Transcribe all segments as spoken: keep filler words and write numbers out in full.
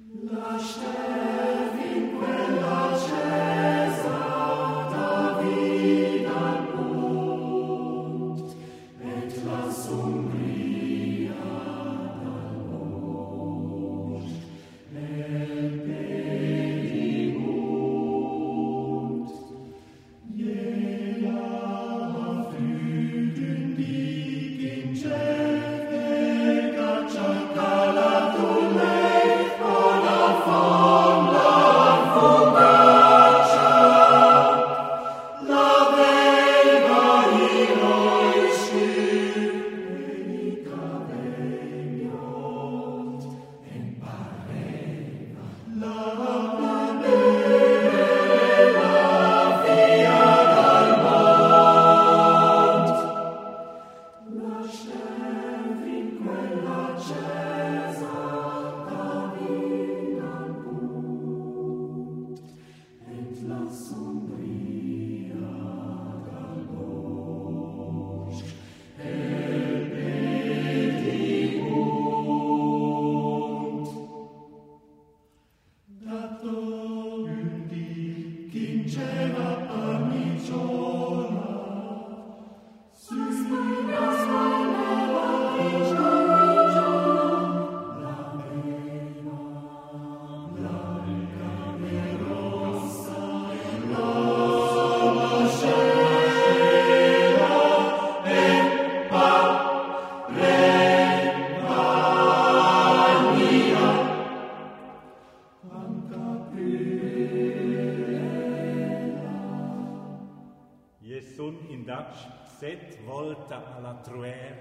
Set volta alla truer,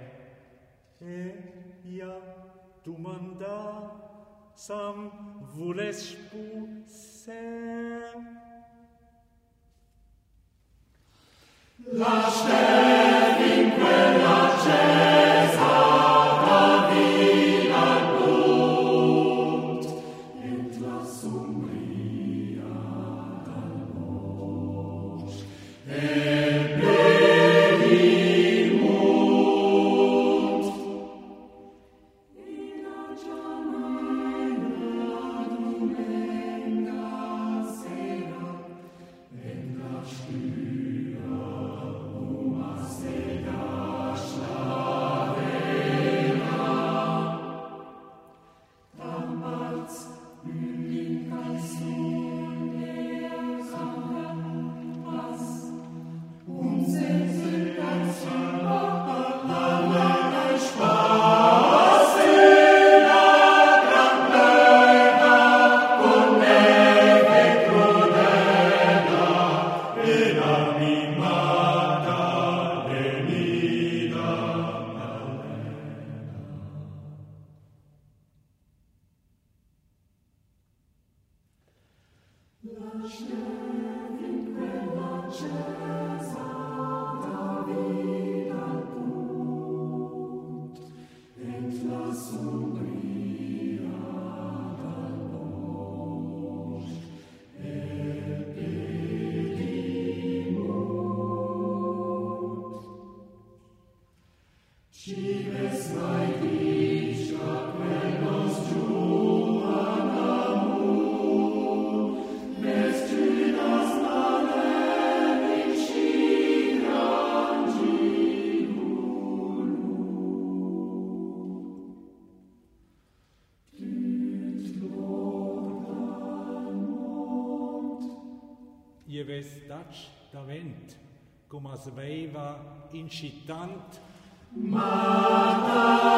e ea tu manda sam vules ser. Lascia in quella accesa la vita al bunt, et la sombria dal bosc, e bedimunt. In aggiamena domenga sera, et la stüra uma seda schlavena. Damals üblicher Sohn der Sache, was uns sind ganz alle Spaß in der Gran Plena, con neve crudela, in animata venida Lascia in quella accesa la vita al bunt, et la sombria dal bosc, e bedimunt. Cives mai disca quellos giuan amur, vestudas maledici grangibulum. Tüt Lord al mont. Ihr ves dac da vent, cum as veiva incitant, Mata